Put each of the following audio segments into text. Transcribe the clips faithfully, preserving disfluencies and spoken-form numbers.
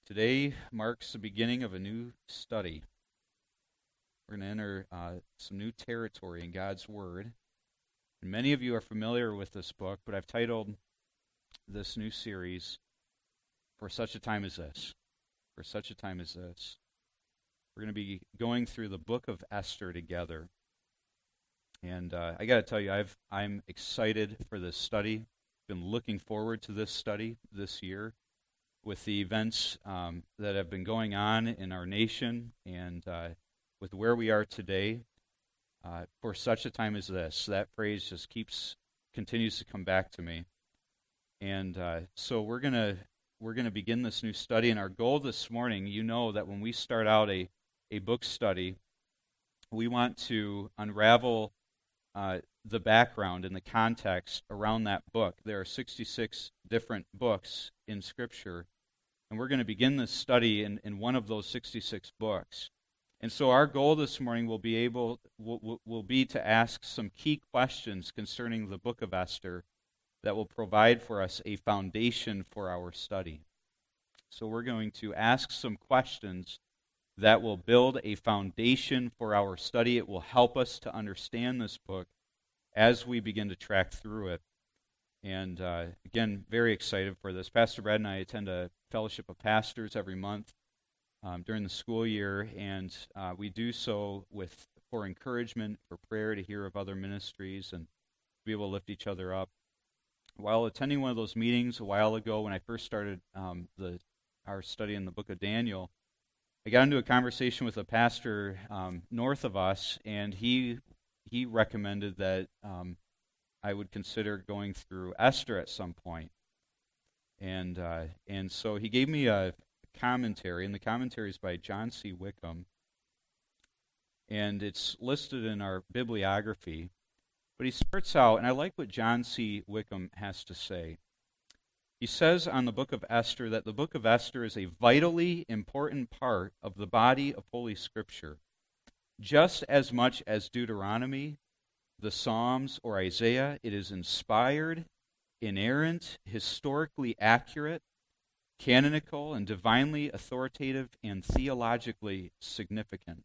Today marks the beginning of a new study. We're going to enter uh, some new territory in God's Word. And many of you are familiar with this book, but I've titled this new series, For Such a Time as This. For Such a Time as This. We're going to be going through the book of Esther together. And uh, I got to tell you, I've, I'm excited for this study. Been looking forward to this study this year with the events um, that have been going on in our nation and uh, with where we are today. Uh, for such a time as this, that phrase just keeps continues to come back to me. And uh, so we're gonna we're gonna begin this new study. And our goal this morning, you know, that when we start out a a book study, we want to unravel uh, the background and the context around that book. There are sixty-six different books in Scripture, and we're going to begin this study in, in one of those sixty-six books. And so our goal this morning will be able will, will be to ask some key questions concerning the book of Esther that will provide for us a foundation for our study. So we're going to ask some questions that will build a foundation for our study. It will help us to understand this book as we begin to track through it. And uh, again, very excited for this. Pastor Brad and I attend a fellowship of pastors every month um, during the school year, and uh, we do so with for encouragement, for prayer, to hear of other ministries, and to be able to lift each other up. While attending one of those meetings a while ago, when I first started um, the our study in the book of Daniel, I got into a conversation with a pastor um, north of us, and he he recommended that um, I would consider going through Esther at some point. And uh, and so he gave me a commentary, and the commentary is by John C. Wickham, and it's listed in our bibliography. But he starts out, and I like what John C. Wickham has to say. He says on the book of Esther that the book of Esther is a vitally important part of the body of Holy Scripture, just as much as Deuteronomy, the Psalms, or Isaiah. It is inspired, inerrant, historically accurate, canonical, and divinely authoritative, and theologically significant.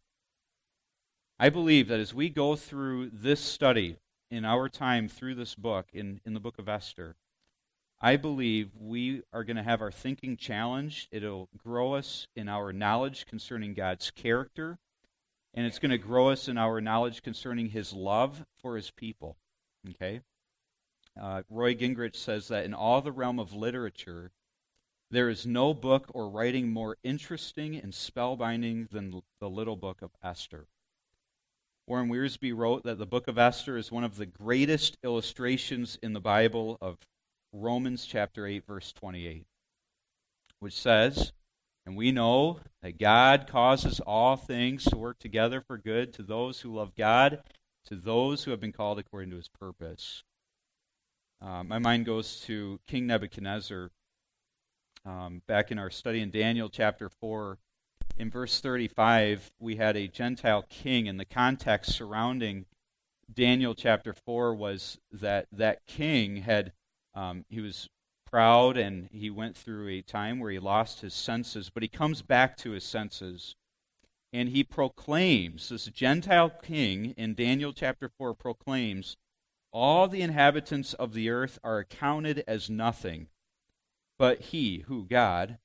I believe that as we go through this study in our time through this book, in, in the book of Esther, I believe we are going to have our thinking challenged. It'll grow us in our knowledge concerning God's character, and it's going to grow us in our knowledge concerning His love for His people. Okay? Uh, Roy Gingrich says that in all the realm of literature, there is no book or writing more interesting and spellbinding than the little book of Esther. Warren Wiersbe wrote that the book of Esther is one of the greatest illustrations in the Bible of Romans chapter eight, verse twenty-eight, which says, "And we know that God causes all things to work together for good to those who love God, to those who have been called according to His purpose." Uh, my mind goes to King Nebuchadnezzar. Um, back in our study in Daniel chapter four, in verse thirty-five, we had a Gentile king, and the context surrounding Daniel chapter four was that that king had, um, he was proud, and he went through a time where he lost his senses, but he comes back to his senses, and he proclaims, this Gentile king in Daniel chapter four proclaims, "All the inhabitants of the earth are accounted as nothing, but he," who, God,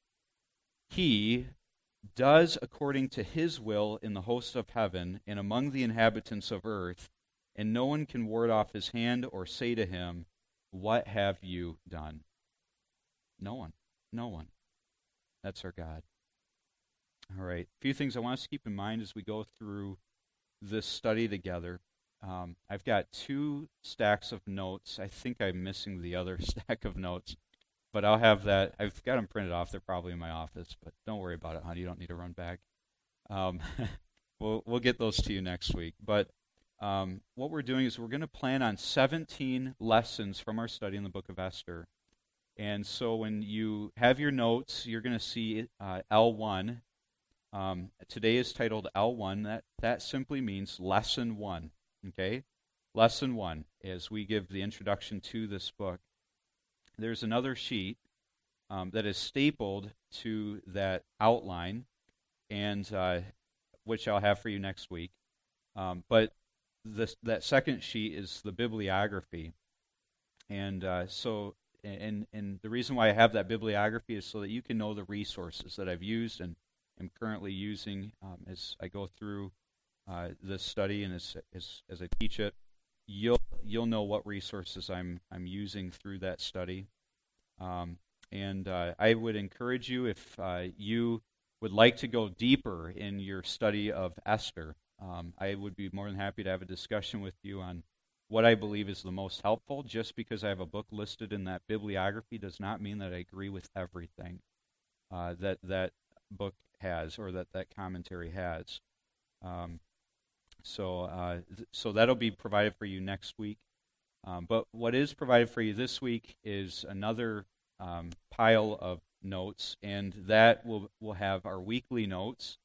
"he does according to His will in the host of heaven and among the inhabitants of earth, and no one can ward off His hand or say to Him, 'What have you done?'" No one. No one. That's our God. All right. A few things I want us to keep in mind as we go through this study together. Um, I've got two stacks of notes. I think I'm missing the other stack of notes, but I'll have that. I've got them printed off. They're probably in my office, but don't worry about it, honey. You don't need to run back. Um, we'll we'll get those to you next week. But um, what we're doing is we're going to plan on seventeen lessons from our study in the book of Esther. And so when you have your notes, you're going to see uh, L one. Um, today is titled L one. That that simply means lesson one. Okay, lesson one, as we give the introduction to this book. There's another sheet um, that is stapled to that outline, and uh, which I'll have for you next week. Um, but this, that second sheet is the bibliography. And uh, so, and, and the reason why I have that bibliography is so that you can know the resources that I've used and am currently using um, as I go through uh, this study and as, as as I teach it. You'll you'll know what resources I'm I'm using through that study. Um, and uh, I would encourage you, if uh, you would like to go deeper in your study of Esther, um, I would be more than happy to have a discussion with you on what I believe is the most helpful. Just because I have a book listed in that bibliography does not mean that I agree with everything uh, that that book has or that that commentary has. Um, so, uh, th- so that'll be provided for you next week. Um, but what is provided for you this week is another um, pile of notes, and that will will have our weekly notes.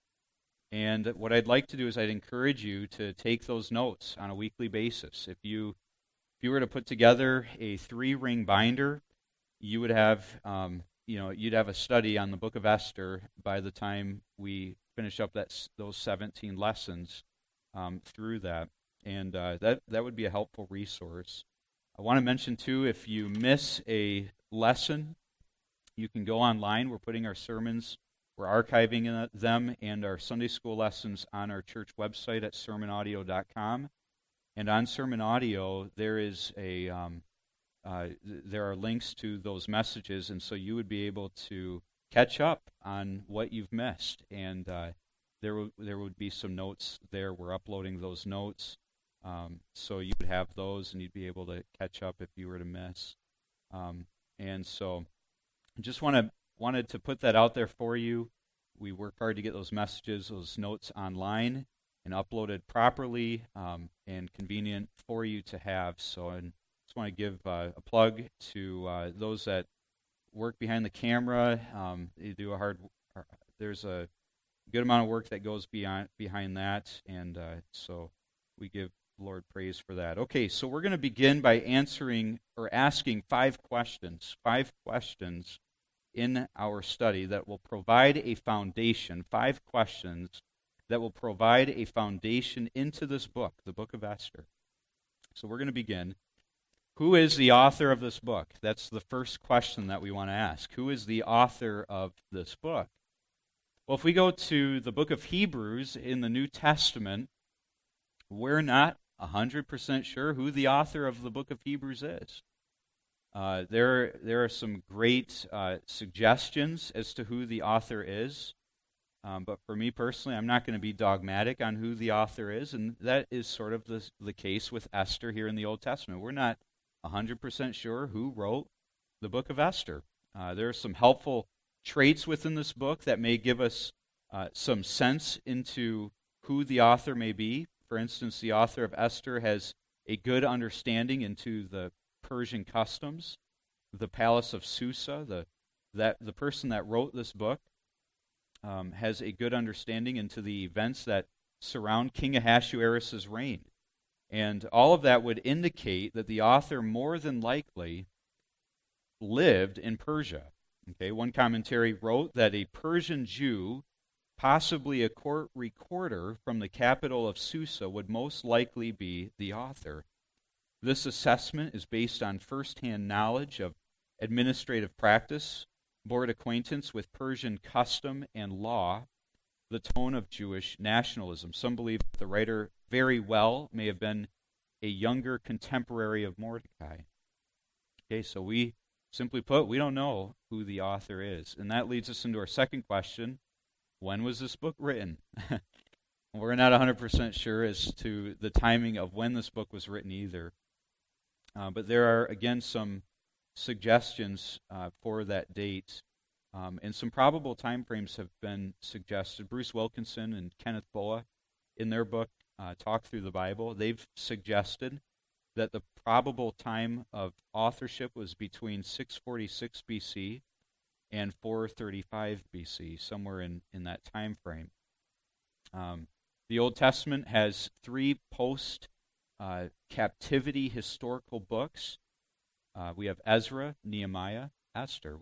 And what I'd like to do is I'd encourage you to take those notes on a weekly basis. If you if you were to put together a three-ring binder, you would have um, you know you'd have a study on the Book of Esther by the time we finish up that those seventeen lessons um, through that, and uh, that that would be a helpful resource. I want to mention too, if you miss a lesson, you can go online. We're putting our sermons. We're archiving them and our Sunday school lessons on our church website at sermon audio dot com. And on Sermon Audio, there is a um, uh, there are links to those messages, and so you would be able to catch up on what you've missed. And uh, there w- there would be some notes there. We're uploading those notes, um, so you would have those, and you'd be able to catch up if you were to miss. Um, and so, I just want to. Wanted to put that out there for you. We work hard to get those messages, those notes online and uploaded properly um, and convenient for you to have. So I just want to give uh, a plug to uh, those that work behind the camera. Um, they do a hard. There's a good amount of work that goes beyond behind that, and uh, so we give Lord praise for that. Okay, so we're going to begin by answering or asking five questions. Five questions in our study that will provide a foundation, five questions that will provide a foundation into this book, the book of Esther. So we're going to begin. Who is the author of this book? That's the first question that we want to ask. Who is the author of this book? Well, if we go to the book of Hebrews in the New Testament, we're not one hundred percent sure who the author of the book of Hebrews is. Uh, there, there are some great uh, suggestions as to who the author is, um, but for me personally, I'm not going to be dogmatic on who the author is, and that is sort of the, the case with Esther here in the Old Testament. We're not one hundred percent sure who wrote the book of Esther. Uh, there are some helpful traits within this book that may give us uh, some sense into who the author may be. For instance, the author of Esther has a good understanding into the Persian customs, the palace of Susa. The that the person that wrote this book um, has a good understanding into the events that surround King Ahasuerus' reign, and all of that would indicate that the author more than likely lived in Persia. Okay, one commentary wrote that a Persian Jew, possibly a court recorder from the capital of Susa, would most likely be the author. This assessment is based on first-hand knowledge of administrative practice, board acquaintance with Persian custom and law, the tone of Jewish nationalism. Some believe that the writer very well may have been a younger contemporary of Mordecai. Okay, so we, simply put, we don't know who the author is. And that leads us into our second question. When was this book written? We're not one hundred percent sure as to the timing of when this book was written either. Uh, but there are, again, some suggestions uh, for that date. Um, and some probable time frames have been suggested. Bruce Wilkinson and Kenneth Boa, in their book, uh, Talk Through the Bible, they've suggested that the probable time of authorship was between six forty-six B C and four thirty-five B C, somewhere in, in that time frame. Um, the Old Testament has three post Uh, captivity historical books. Uh, we have Ezra, Nehemiah, Esther. We've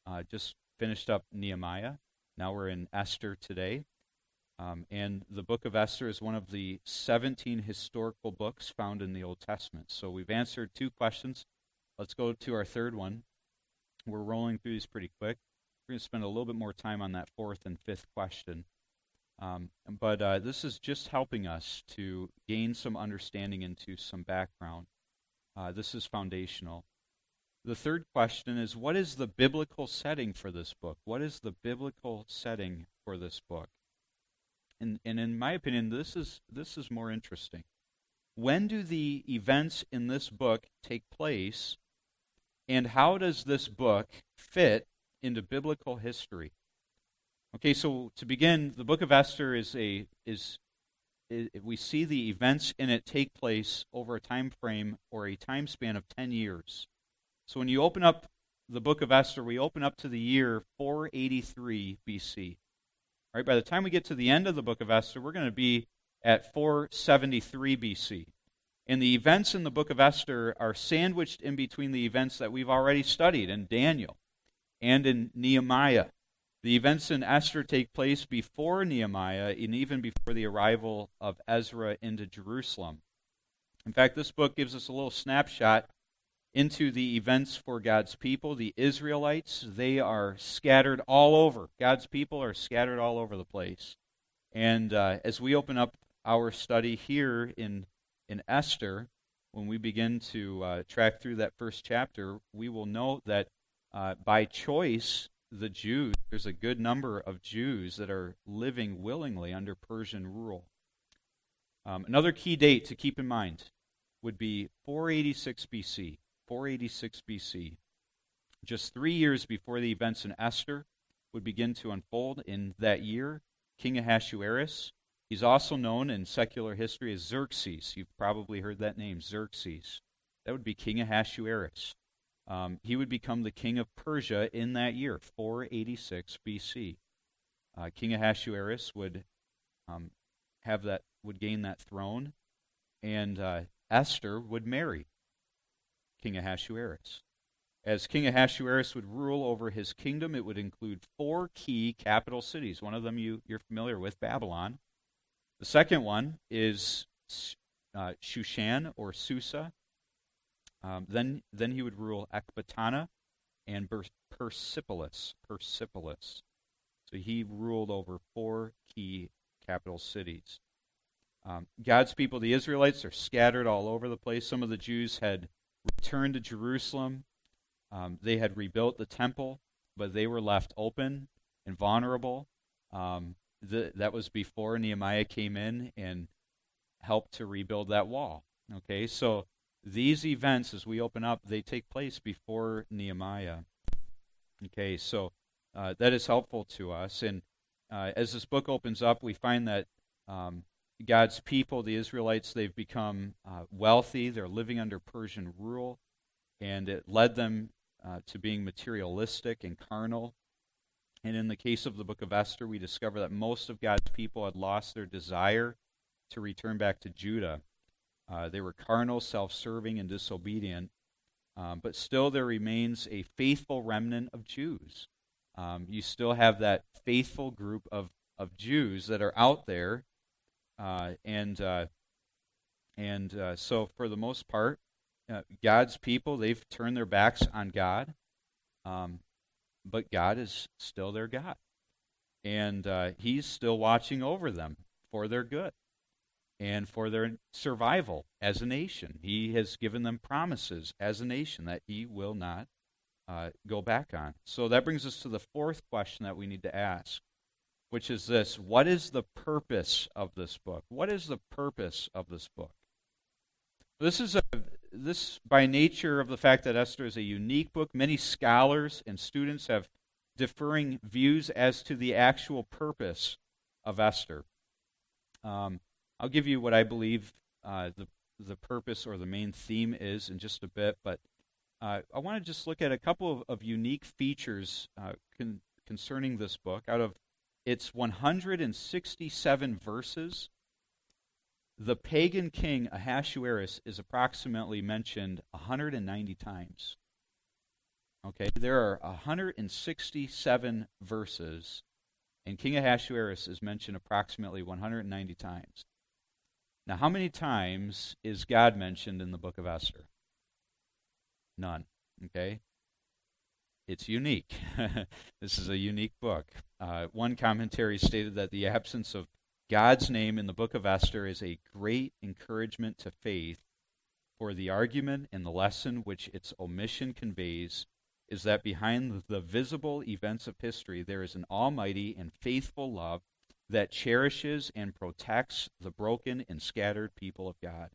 uh, just finished up Nehemiah. Now we're in Esther today. Um, and the book of Esther is one of the seventeen historical books found in the Old Testament. So we've answered two questions. Let's go to our third one. We're rolling through these pretty quick. We're going to spend a little bit more time on that fourth and fifth question. Um, but uh, this is just helping us to gain some understanding into some background. Uh, this is foundational. The third question is, what is the biblical setting for this book? What is the biblical setting for this book? And, and in my opinion, this is this is more interesting. When do the events in this book take place, and how does this book fit into biblical history? Okay, so to begin, the book of Esther is a is, is we see the events in it take place over a time frame or a time span of ten years. So when you open up the book of Esther, we open up to the year four eighty-three B C. All right, by the time we get to the end of the book of Esther, we're going to be at four seventy-three B C. And the events in the book of Esther are sandwiched in between the events that we've already studied in Daniel and in Nehemiah. The events in Esther take place before Nehemiah and even before the arrival of Ezra into Jerusalem. In fact, this book gives us a little snapshot into the events for God's people. The Israelites, they are scattered all over. God's people are scattered all over the place. And uh, as we open up our study here in, in Esther, when we begin to uh, track through that first chapter, we will note that uh, by choice, the Jews, there's a good number of Jews that are living willingly under Persian rule. Um, another key date to keep in mind would be four eighty-six B C. four eighty-six B C. Just three years before the events in Esther would begin to unfold. In that year, King Ahasuerus, he's also known in secular history as Xerxes. You've probably heard that name, Xerxes. That would be King Ahasuerus. Um, he would become the king of Persia in that year, four eighty-six B C. Uh, king Ahasuerus would um, have that, would gain that throne, and uh, Esther would marry King Ahasuerus. As King Ahasuerus would rule over his kingdom, it would include four key capital cities. One of them you, you're familiar with, Babylon. The second one is uh, Shushan or Susa. Um, then, then he would rule Ecbatana and Ber- Persepolis. Persepolis. So he ruled over four key capital cities. Um, God's people, the Israelites, are scattered all over the place. Some of the Jews had returned to Jerusalem. Um, they had rebuilt the temple, but they were left open and vulnerable. Um, the, that was before Nehemiah came in and helped to rebuild that wall. Okay, so these events, as we open up, they take place before Nehemiah. Okay, so uh, that is helpful to us. And uh, as this book opens up, we find that um, God's people, the Israelites, they've become uh, wealthy. They're living under Persian rule, and it led them uh, to being materialistic and carnal. And in the case of the book of Esther, we discover that most of God's people had lost their desire to return back to Judah. Uh, they were carnal, self-serving, and disobedient, um, but still there remains a faithful remnant of Jews. Um, you still have that faithful group of, of Jews that are out there. Uh, and uh, and uh, so for the most part, uh, God's people, they've turned their backs on God, um, but God is still their God. And uh, He's still watching over them for their good and for their survival as a nation. He has given them promises as a nation that He will not uh, go back on. So that brings us to the fourth question that we need to ask, which is this: what is the purpose of this book? What is the purpose of this book? This is a this by nature of the fact that Esther is a unique book. Many scholars and students have differing views as to the actual purpose of Esther. Um, I'll give you what I believe uh, the the purpose or the main theme is in just a bit, but uh, I want to just look at a couple of, of unique features uh, con- concerning this book. Out of its one hundred sixty-seven verses, the pagan king Ahasuerus is approximately mentioned one hundred ninety times. Okay, there are one hundred sixty-seven verses, and King Ahasuerus is mentioned approximately one hundred ninety times. Now, how many times is God mentioned in the book of Esther? None. Okay? It's unique. This is a unique book. Uh, one commentary stated that the absence of God's name in the book of Esther is a great encouragement to faith, for the argument and the lesson which its omission conveys is that behind the visible events of history there is an almighty and faithful love that cherishes and protects the broken and scattered people of God.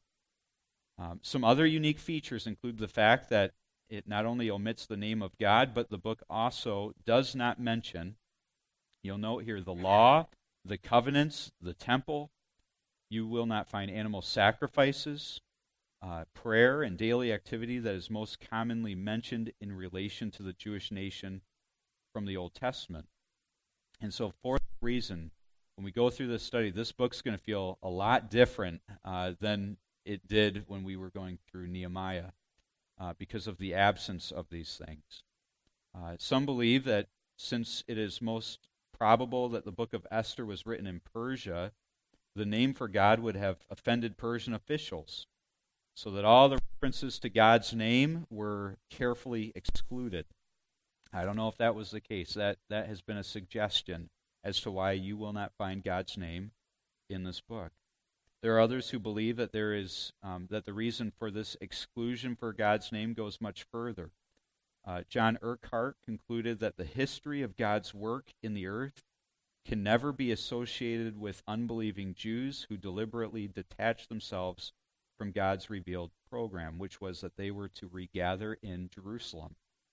Um, some other unique features include the fact that it not only omits the name of God, but the book also does not mention, you'll note here, the law, the covenants, the temple. You will not find animal sacrifices, uh, prayer, and daily activity that is most commonly mentioned in relation to the Jewish nation from the Old Testament. And so for that reason, when we go through this study, this book's going to feel a lot different uh, than it did when we were going through Nehemiah uh, because of the absence of these things. Uh, some believe that since it is most probable that the book of Esther was written in Persia, the name for God would have offended Persian officials, so that all the references to God's name were carefully excluded. I don't know if that was the case. That that has been a suggestion as to why you will not find God's name in this book. There are others who believe that there is um, that the reason for this exclusion for God's name goes much further. Uh, John Urquhart concluded that the history of God's work in the earth can never be associated with unbelieving Jews who deliberately detach themselves from God's revealed program, which was that they were to regather in Jerusalem.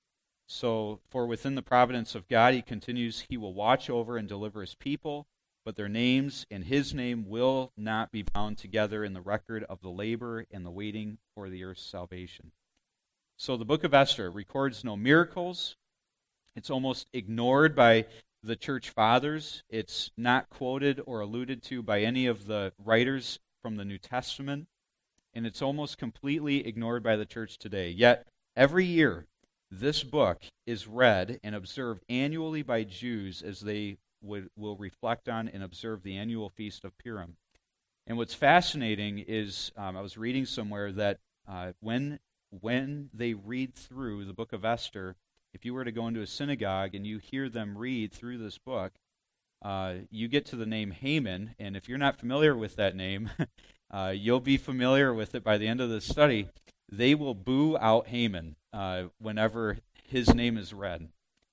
So, for within the providence of God, he continues, he will watch over and deliver his people, but their names and his name will not be bound together in the record of the labor and the waiting for the earth's salvation. So the book of Esther records no miracles. It's almost ignored by the church fathers. It's not quoted or alluded to by any of the writers from the New Testament. And it's almost completely ignored by the church today. Yet, every year, this book is read and observed annually by Jews as they would, will reflect on and observe the annual Feast of Purim. And what's fascinating is, um, I was reading somewhere that uh, when when they read through the book of Esther, if you were to go into a synagogue and you hear them read through this book, uh, you get to the name Haman, and if you're not familiar with that name, uh, you'll be familiar with it by the end of the study. They will boo out Haman uh, whenever his name is read.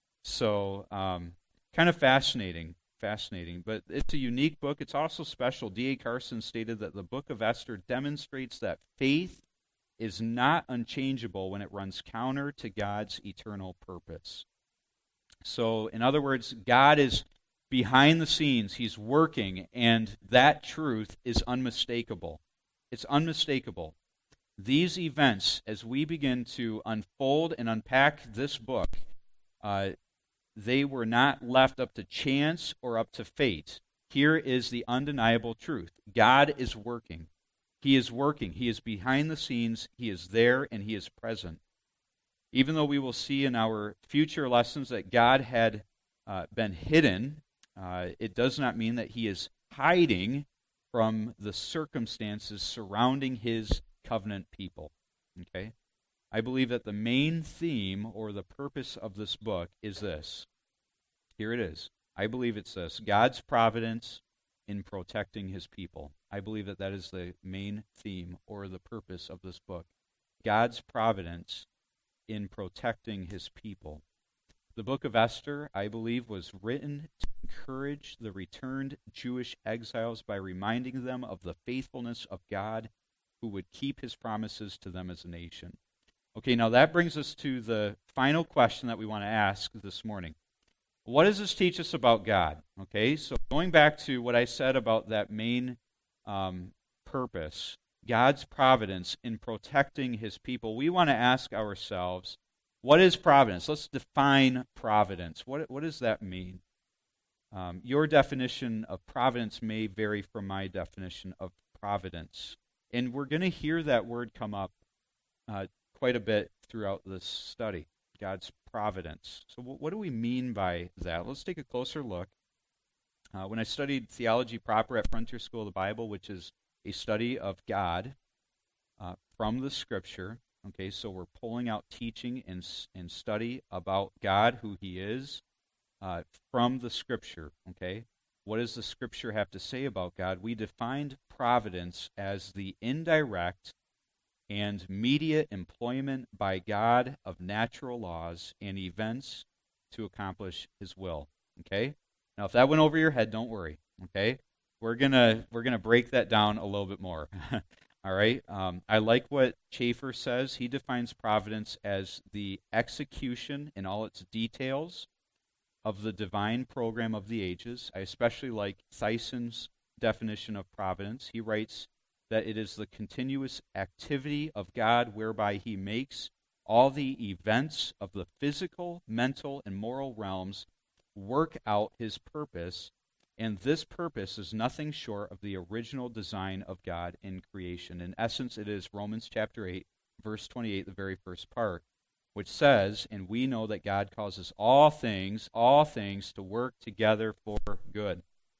So, um, kind of fascinating, fascinating. But it's a unique book. It's also special. D A Carson stated that the book of Esther demonstrates that faith is not unchangeable when it runs counter to God's eternal purpose. So, in other words, God is behind the scenes. He's working, and that truth is unmistakable. It's unmistakable. These events, as we begin to unfold and unpack this book, uh, they were not left up to chance or up to fate. Here is the undeniable truth. God is working. He is working. He is behind the scenes. He is there, and he is present. Even though we will see in our future lessons that God had uh, been hidden, uh, it does not mean that he is hiding from the circumstances surrounding his covenant people. Okay? I believe that the main theme or the purpose of this book is this. Here it is. I believe it's this: God's providence in protecting his people. I believe that that is the main theme or the purpose of this book. God's providence in protecting his people. The book of Esther, I believe, was written to encourage the returned Jewish exiles by reminding them of the faithfulness of God, who would keep his promises to them as a nation. Okay, now that brings us to the final question that we want to ask this morning. What does this teach us about God? Okay, so going back to what I said about that main um, purpose, God's providence in protecting his people, we want to ask ourselves, what is providence? Let's define providence. What, what does that mean? Um, your definition of providence may vary from my definition of providence. And we're going to hear that word come up uh, quite a bit throughout this study. God's providence. So what do we mean by that? Let's take a closer look. Uh, when I studied theology proper at Frontier School of the Bible, which is a study of God uh, from the Scripture, okay, so we're pulling out teaching and, and study about God, who He is, uh, from the Scripture, okay? What does the Scripture have to say about God? We defined providence as the indirect and immediate employment by God of natural laws and events to accomplish His will, okay? Now, if that went over your head, don't worry, okay? We're gonna we're gonna break that down a little bit more. All right? Um, I like what Chafer says. He defines providence as the execution in all its details of the divine program of the ages. I especially like Thyson's definition of providence. He writes that it is the continuous activity of God whereby He makes all the events of the physical, mental, and moral realms work out His purpose, and this purpose is nothing short of the original design of God in creation. In essence, it is Romans chapter eight, verse twenty-eight, the very first part, which says, and we know that God causes all things, all things to work together for good.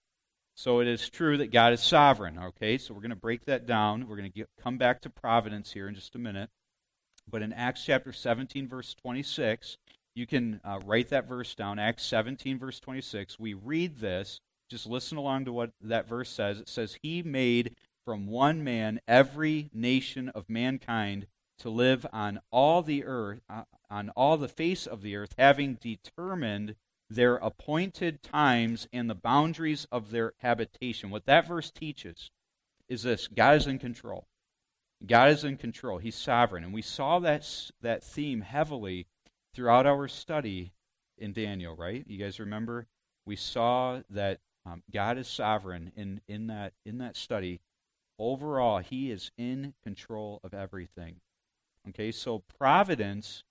So it is true that God is sovereign, okay? So we're going to break that down. We're going to get, come back to providence here in just a minute. But in Acts chapter seventeen, verse twenty-six, you can uh, write that verse down, Acts seventeen, verse twenty-six. We read this. Just listen along to what that verse says. It says, He made from one man every nation of mankind to live on all the earth, uh, on all the face of the earth, having determined their appointed times and the boundaries of their habitation. What that verse teaches is this: God is in control. God is in control. He's sovereign. And we saw that, that theme heavily throughout our study in Daniel, right? You guys remember? We saw that um, God is sovereign in, in, that, in that study. Overall, He is in control of everything. Okay, so providence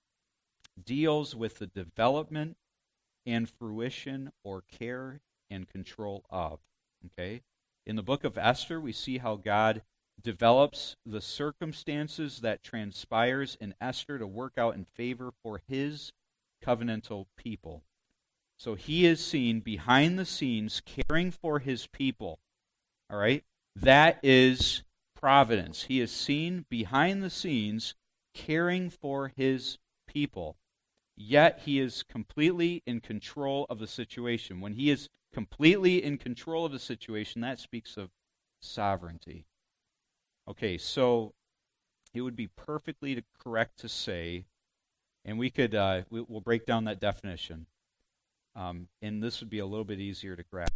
deals with the development and fruition or care and control of. Okay? In the book of Esther, we see how God develops the circumstances that transpires in Esther to work out in favor for His covenantal people. So He is seen behind the scenes caring for His people. All right? That is providence. He is seen behind the scenes caring for His people. Yet He is completely in control of the situation. When He is completely in control of the situation, that speaks of sovereignty. Okay, so it would be perfectly correct to say, and we could, uh, we, we'll break down that definition, um, and this would be a little bit easier to grasp.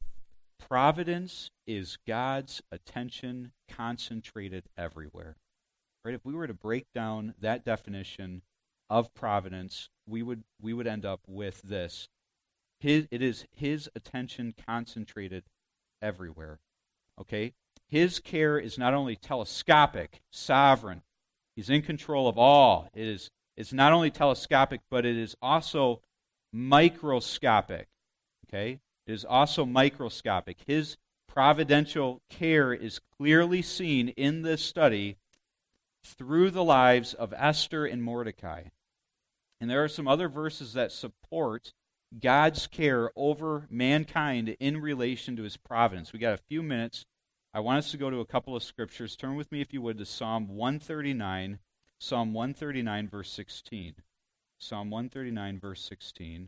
Providence is God's attention concentrated everywhere. Right? If we were to break down that definition of providence, we would we would end up with this. His, it is His attention concentrated everywhere. Okay? His care is not only telescopic, sovereign. He's in control of all. It is it's not only telescopic, but it is also microscopic. Okay? It is also microscopic. His providential care is clearly seen in this study through the lives of Esther and Mordecai. And there are some other verses that support God's care over mankind in relation to His providence. We got a few minutes. I want us to go to a couple of scriptures. Turn with me, if you would, to Psalm one thirty-nine. Psalm one thirty-nine, verse sixteen. Psalm one thirty-nine, verse sixteen.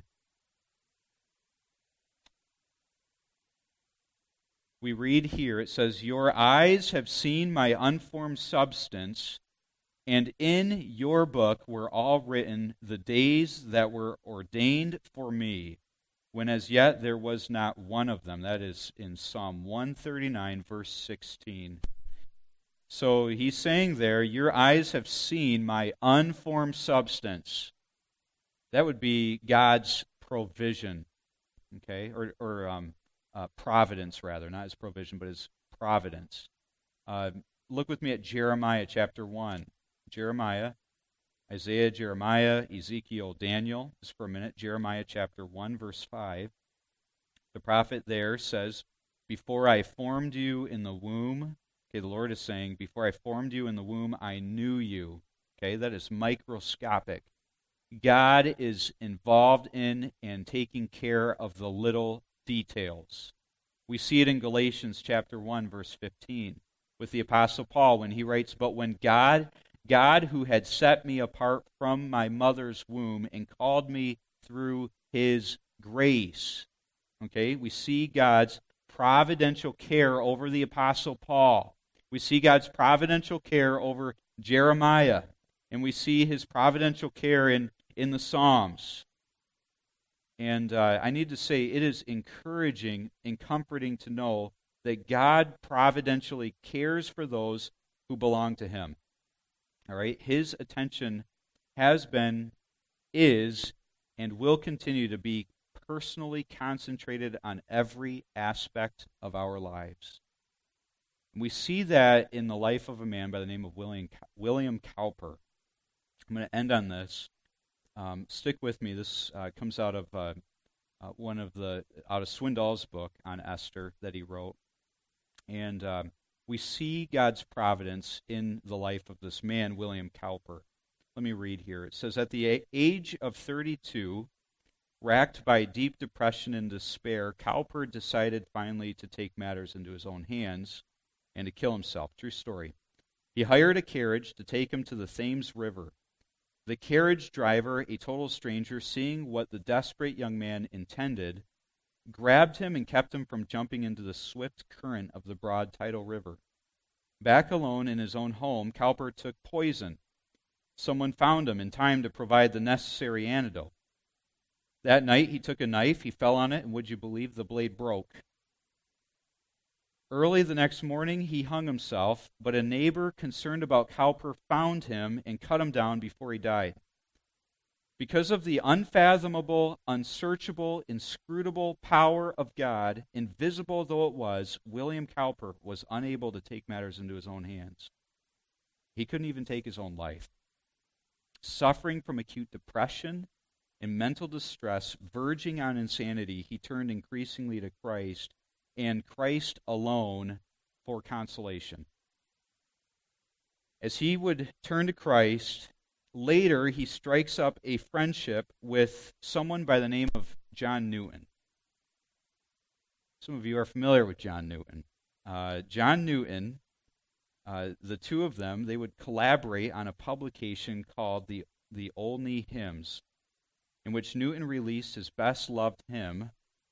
We read here, it says, Your eyes have seen my unformed substance, and in your book were all written the days that were ordained for me, when as yet there was not one of them. That is in Psalm one thirty-nine, verse sixteen. So he's saying there, your eyes have seen my unformed substance. That would be God's provision, okay, or, or um, uh, providence, rather, not His provision, but His providence. Uh, look with me at Jeremiah chapter one. Jeremiah, Isaiah, Jeremiah, Ezekiel, Daniel. Just for a minute, Jeremiah chapter one, verse five. The prophet there says, Before I formed you in the womb, okay, the Lord is saying, Before I formed you in the womb, I knew you. Okay, that is microscopic. God is involved in and taking care of the little details. We see it in Galatians chapter one, verse fifteen, with the Apostle Paul when he writes, "But when God, God who had set me apart from my mother's womb and called me through his grace." Okay, we see God's providential care over the Apostle Paul. We see God's providential care over Jeremiah. And we see his providential care in, in the Psalms. And uh, I need to say, it is encouraging and comforting to know that God providentially cares for those who belong to him. All right? His attention has been, is, and will continue to be personally concentrated on every aspect of our lives. And we see that in the life of a man by the name of William, William Cowper. I'm going to end on this. Um, stick with me. This uh, comes out of uh, uh, one of the, out of Swindoll's book on Esther that he wrote. And um, we see God's providence in the life of this man, William Cowper. Let me read here. It says, "At the age of thirty-two, racked by deep depression and despair, Cowper decided finally to take matters into his own hands and to kill himself." True story. He hired a carriage to take him to the Thames River. The carriage driver, a total stranger, seeing what the desperate young man intended, grabbed him and kept him from jumping into the swift current of the broad tidal river. Back alone in his own home, Cowper took poison. Someone found him in time to provide the necessary antidote. That night he took a knife, he fell on it, and would you believe the blade broke? Early the next morning he hung himself, but a neighbor concerned about Cowper found him and cut him down before he died. Because of the unfathomable, unsearchable, inscrutable power of God, invisible though it was, William Cowper was unable to take matters into his own hands. He couldn't even take his own life. Suffering from acute depression and mental distress, verging on insanity, he turned increasingly to Christ and Christ alone for consolation. As he would turn to Christ, later he strikes up a friendship with someone by the name of John Newton. Some of you are familiar with John Newton. Uh, John Newton, uh, the two of them, they would collaborate on a publication called the, the Olney Hymns, in which Newton released his best-loved hymn,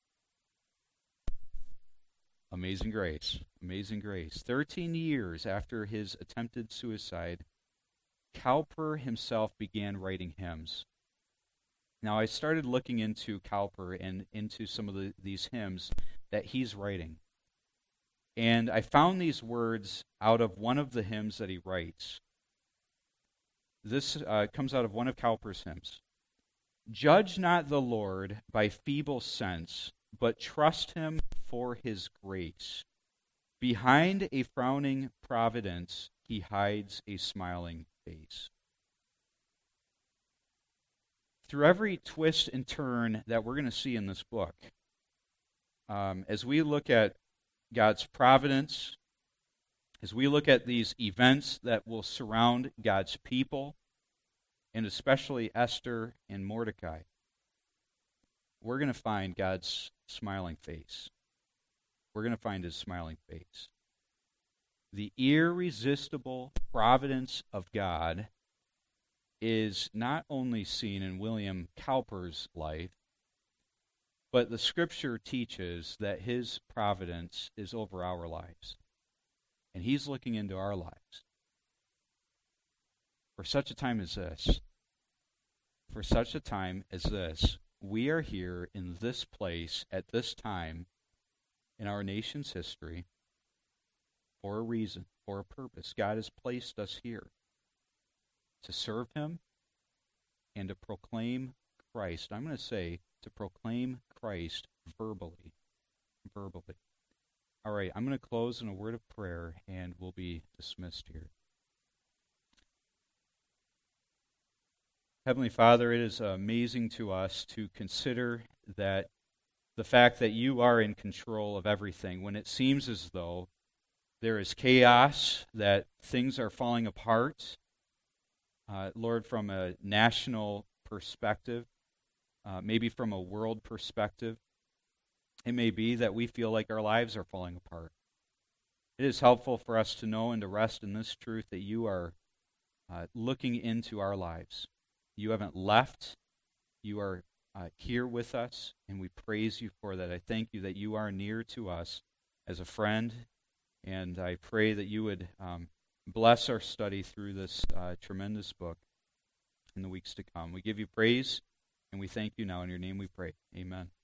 Amazing Grace. Amazing Grace. Thirteen years after his attempted suicide, Cowper himself began writing hymns. Now, I started looking into Cowper and into some of the, these hymns that he's writing. And I found these words out of one of the hymns that he writes. This uh, comes out of one of Cowper's hymns. "Judge not the Lord by feeble sense, but trust him for his grace. Behind a frowning providence, he hides a smiling face." Through every twist and turn that we're going to see in this book, um, as we look at God's providence, as we look at these events that will surround God's people, and especially Esther and Mordecai, we're going to find God's smiling face. We're going to find his smiling face. The irresistible providence of God is not only seen in William Cowper's life, but the Scripture teaches that his providence is over our lives. And he's looking into our lives. For such a time as this, for such a time as this, we are here in this place at this time in our nation's history for a reason, for a purpose. God has placed us here to serve him and to proclaim Christ. I'm going to say to proclaim Christ verbally. Verbally. All right, I'm going to close in a word of prayer and we'll be dismissed here. Heavenly Father, it is amazing to us to consider that the fact that you are in control of everything when it seems as though there is chaos, that things are falling apart. Uh, Lord, from a national perspective, uh, maybe from a world perspective. It may be that we feel like our lives are falling apart. It is helpful for us to know and to rest in this truth that you are uh, looking into our lives. You haven't left. You are uh, here with us, and we praise you for that. I thank you that you are near to us as a friend, and I pray that you would um, bless our study through this uh, tremendous book in the weeks to come. We give you praise, and we thank you now. In your name we pray. Amen.